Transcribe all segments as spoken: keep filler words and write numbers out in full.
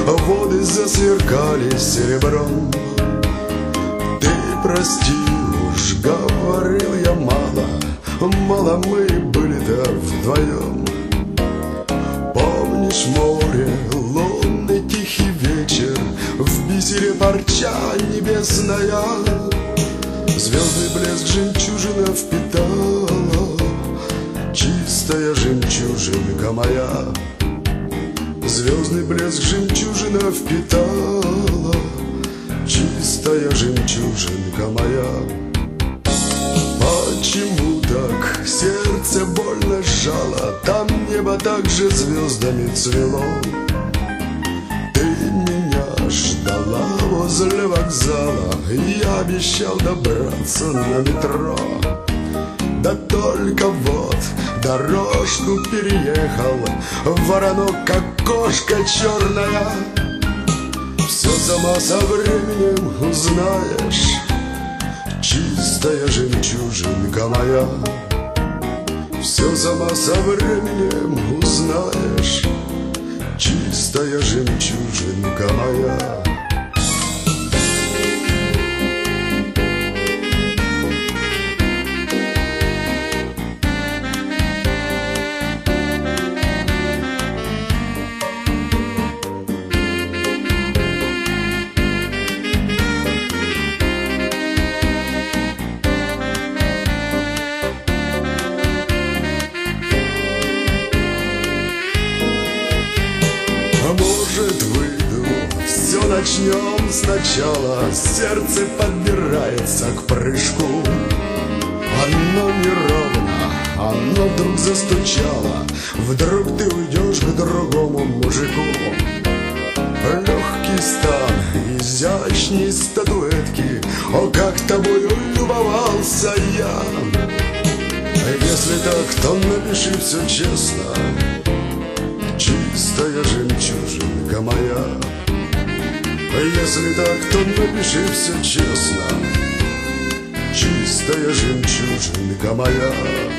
воды засверкали серебром. Ты прости, уж говорил я мало, мало мы были-то вдвоем. Помнишь море, лунный тихий вечер, в бисере парча небесная, звездный блеск жемчужина впитала, чистая жемчужинка моя. Звездный блеск жемчужина впитала, чистая жемчужинка моя. Почему так сердце больно сжало, там небо также звездами цвело? Ты меня ждала возле вокзала, я обещал добраться на метро. Да только вот дорожку переехал, воронок, как кошка черная. Все сама со временем узнаешь, чистая жемчужинка моя. Все сама со временем узнаешь, чистая жемчужинка моя. Может, выйду, все начнем сначала, сердце подбирается к прыжку. Оно неровно, оно вдруг застучало, вдруг ты уйдешь к другому мужику. Легкий стан, изящней статуэтки, о, как тобою любовался я. Если так, то напиши все честно, чистая жемчужинка моя. Если так, то напиши все честно, чистая жемчужинка моя.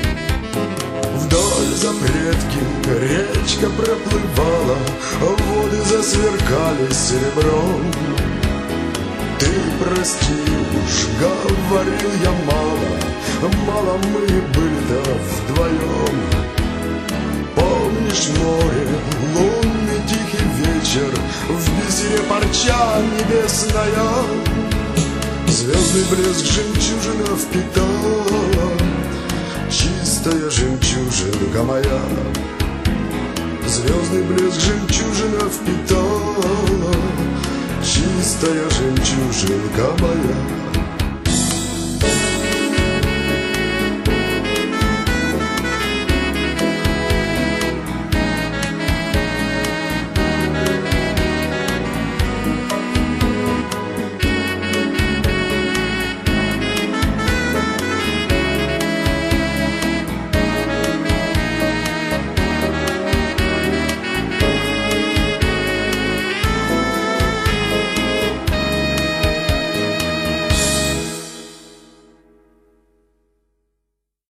Вдоль запретки речка проплывала, воды засверкали серебром. Ты прости, уж говорил я мало, мало мы были-то вдвоем. Помнишь море, лунный тихий вечер, в бисере парча небесная, звездный блеск жемчужина впитала, чистая жемчужинка моя. Звездный блеск жемчужина впитала, чистая жемчужинка моя.